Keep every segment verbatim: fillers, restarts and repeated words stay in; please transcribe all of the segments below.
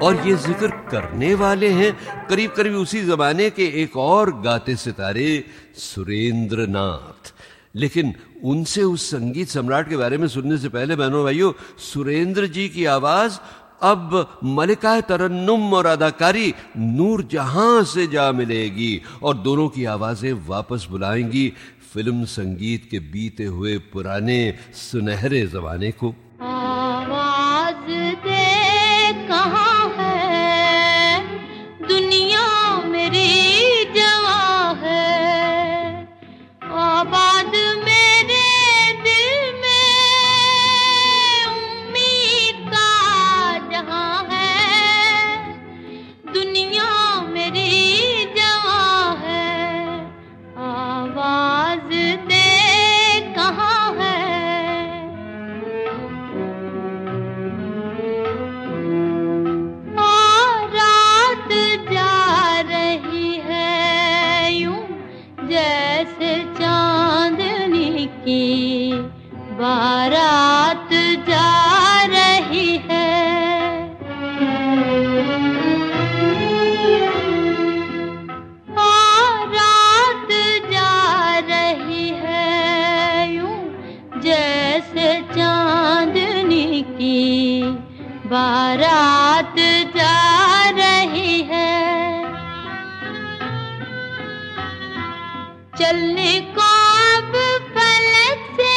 और ये जिक्र करने वाले हैं करीब करीब उसी जमाने के एक और गाते सितारे सुरेंद्र नाथ। लेकिन उनसे उस संगीत सम्राट के बारे में सुनने से पहले बहनों भाइयों, सुरेंद्र जी की आवाज अब मलिका तरन्नुम और अदाकारी नूर जहां से जा मिलेगी और दोनों की आवाजें वापस बुलाएंगी फिल्म संगीत के बीते हुए पुराने सुनहरे जमाने को। आवाज दे कहाँ है, दुनिया मेरी जवां है, आबाद मेरे दिल में उम्मीद का जहां है, दुनिया मेरी जवां है, आवाज दे कहाँ है। जैसे चांदनी की बारात जा रही है, बारात जा रही है यूं जैसे चांदनी की बारात जा रही है। चलने को अब फलक से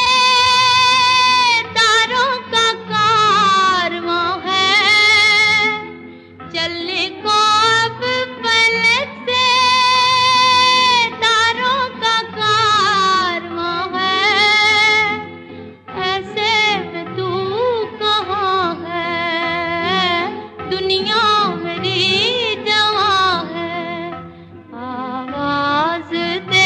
तारों का कारवां है, चलने को अब फलक से तारों का कारवां है, ऐसे में तू कहाँ है, दुनिया मेरी जवां है, आवाज दे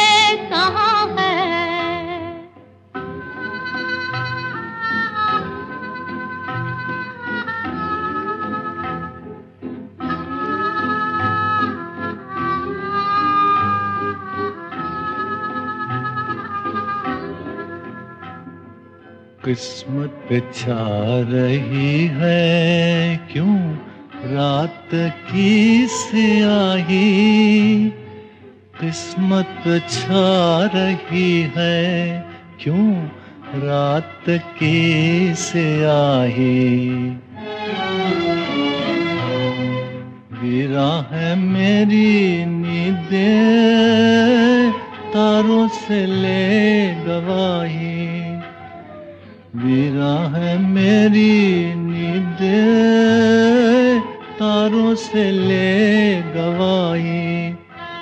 किस्मत पे छा रही है क्यों रात की स्याही, किस्मत पे छा रही है क्यों रात की स्याही, गिरा है मेरी नींदें तारों से ले गवाही, गिरा है मेरी नींदें तारों से ले गवाही,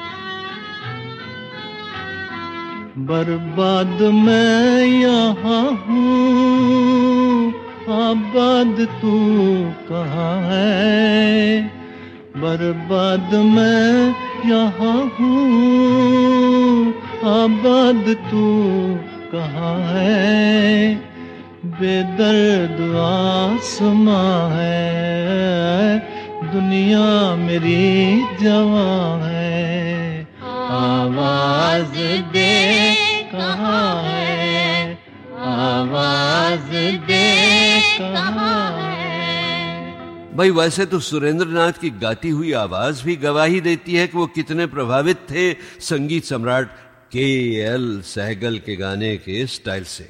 बर्बाद मैं यहाँ हूँ आबाद तू कहाँ है, बर्बाद मैं यहाँ हूँ आबाद तू कहाँ है, बेदर्द आसमां है, दुनिया मेरी जवां है, आवाज दे कहाँ है, आवाज दे कहाँ है। भाई वैसे तो सुरेंद्र नाथ की गाती हुई आवाज भी गवाही देती है कि वो कितने प्रभावित थे संगीत सम्राट के एल सहगल के गाने के स्टाइल से।